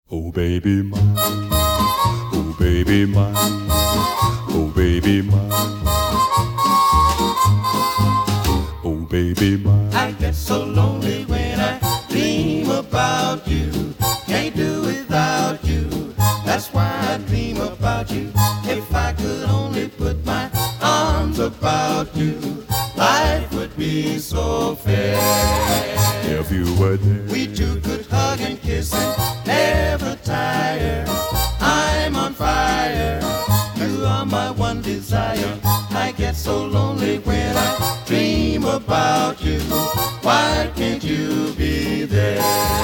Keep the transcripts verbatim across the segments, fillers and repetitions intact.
Oh baby mine, oh baby mine, oh baby mine, oh baby mine. I get so lonely when I dream about you. Can't do without you. That's why I dream about you. If I could only put my arms about you, life would be so fair. If you were there, We two could hug and kiss and never tire. I'm on fire. You are my one desire. I get so lonely when I dream about you. Why can't you be there?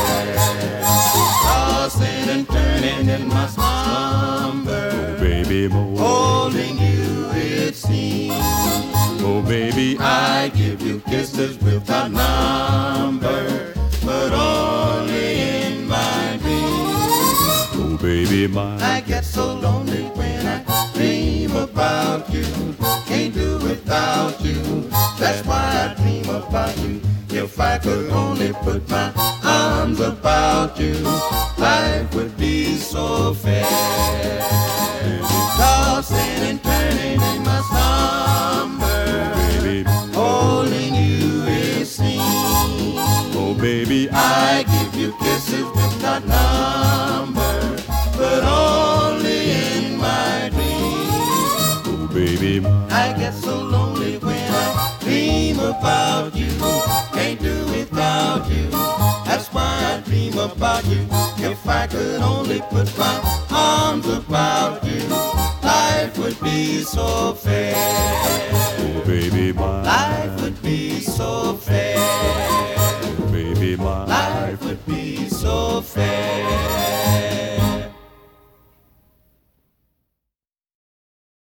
Tossing and turning in my slumber, baby more, holding you it seems. oh baby I give you kisses without number, but only in my dreams. oh baby mine. I get so lonely when I dream about you. Can't do without you. That's why I dream about you. If I could only put my arms about you, life would be so fair. Tossing and turning in my slumber, Baby, holding you it seems. oh baby, I give you kisses without number, but only in my dreams. oh baby mine. I get so lonely when I dream about you. Can't do without you. That's why I dream about you. If I could only put my arms about you, life would be so fair. Oh baby mine. Life would be so fair. Oh baby mine. Life would be so fair.